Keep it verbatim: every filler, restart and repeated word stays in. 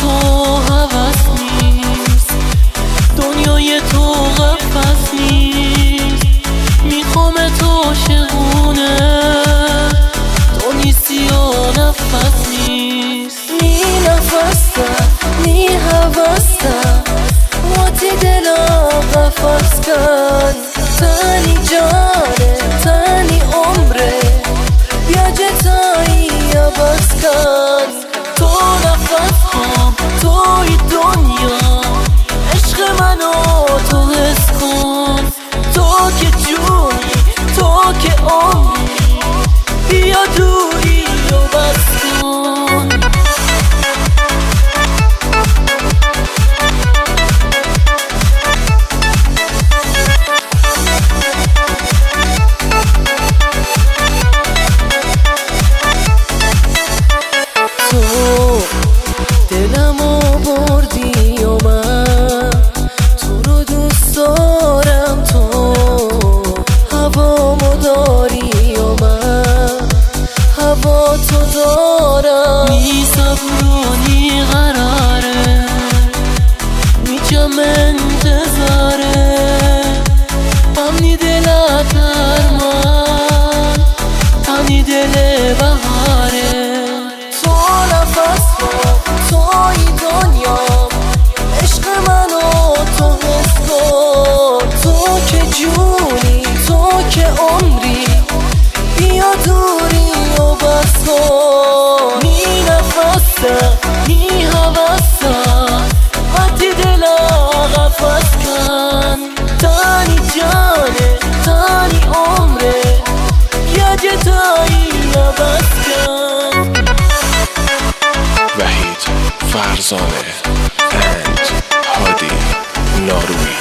تو هوس نیست، دنیای تو قفس نیست. میخوام تو عاشقونه، تو نیستی و نفس نیست. نی نفسم نی هوسم واتی دلا قفس کن. تنی جانه تنی عمره بیا جتایی عباس کن. تو نفس هم توی دنیا، عشق منو تو حس کن. تو که جونی تو که عمری، بیا دوری و بس کن. تو دلمو بردی و من تو رو دوست دارم. تو هوامو داری و من هوا تو دارم. نی صبر و نی قراره، میجم انتظاره. امنی دلت ارمان، تنی دل بهاره. تو نفس کن توی دنیا، عشق منو تو حس کن. تو که جونی تو که عمری، بیا دوری و بس کن. نی نفسم نی هوسم وقتی دلا قفس کن. تنی جانه تنی عمره بیا جتایی عباس کن. وحید فرزانه and هادی ناروی